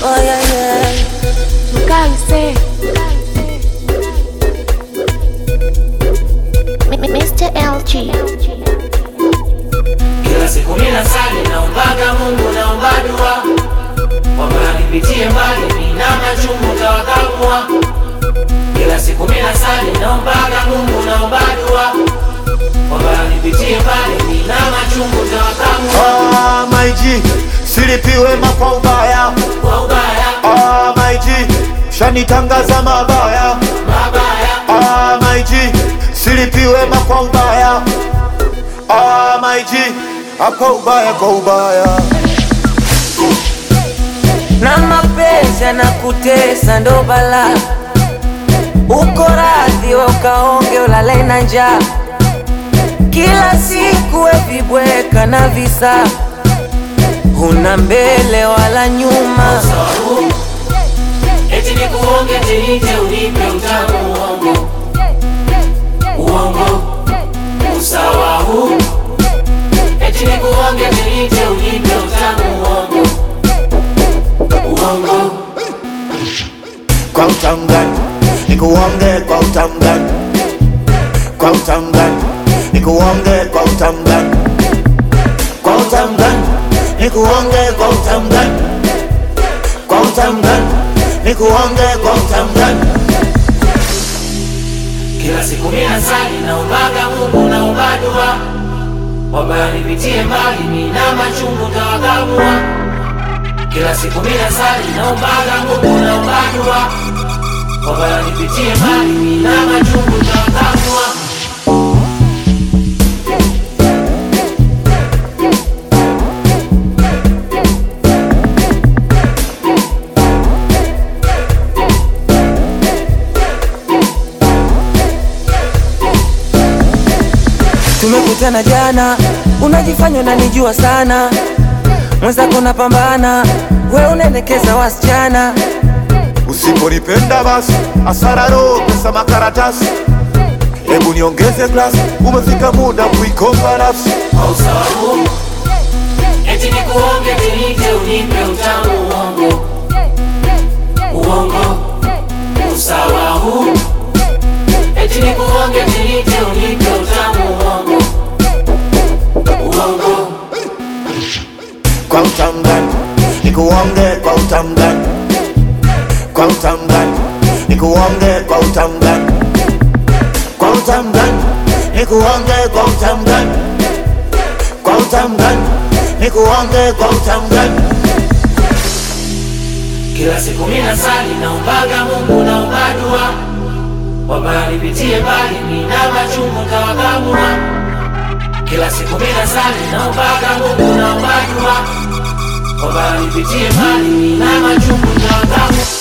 Oh yeah yeah. Mkaise Mr. LG. Kila siku mina sali naombaga Mungu naomba dua, kwamba nipitie mbali mina machungu tawakamua. Kila siku mina sali naombaga Mungu naomba dua, kwamba nipitie mbali mina machungu tawakamua. My G, silipiwe kwa ubaya. Kwa ubaya. My G, shanitangaza mabaya. Mabaya. My G, silipiwe kwa ubaya. My G, kwa ubaya, kwa ubaya. Na mapenzi yanakutesa ndo bala, uko radhi we ukaonge ulale na njaa. Kila siku we vibweka na visa, huna mbele wala nyuma. Eti nikuonge tenite unipe utamu uongo. Uongo usawa huu. Eti nikuonge tenite unipe utamu uongo. Uongo Kwa utamu gani? Nikuonge kwa utamu gani? Kwa utamu gani? Nikuonge kwa utamu gani? Kwa utamu gani? Nikuonge kwa utamu gani? Kwa utamu gani? Nikuonge kwa utamu gani? kila siku mina sali naombaga Mungu naomba dua, kwamba nipitie mbali mina machungu tawakamua. Kila siku mina sali naombaga Mungu naomba dua, kwamba nipitie mbali mina machungu tawakamua. Tumekutana jana, unajifanya unanijua sana. Mwenzako napambana, we unaendekeza wasichana. Usiponipenda basi asara roho pesa makaratasi. Hebu niongeze glasi, umefika muda kuikomba nafsi. Usawa huu. Eti nikuonge tenite unipe utamu uongo. Uongo usawa huu. Eti nikuonge tenite unipe utamu uongo. Uongo Kwa utamu gani? Nikuonge kwa utamu gani? Kwa utamu gani? Nikuonge kwa utamu gani? Kwa utamu gani? Nikuonge kwa utamu gani? Kwa utamu gani? Nikuonge kwa utamu gani? kila siku mina sali naombaga Mungu naomba dua, kwamba nipitie mbali mina machungu tawakamua. Kila siku mina sali naombaga Mungu naomba dua, kwamba nipitie mbali mina machungu tawakamua.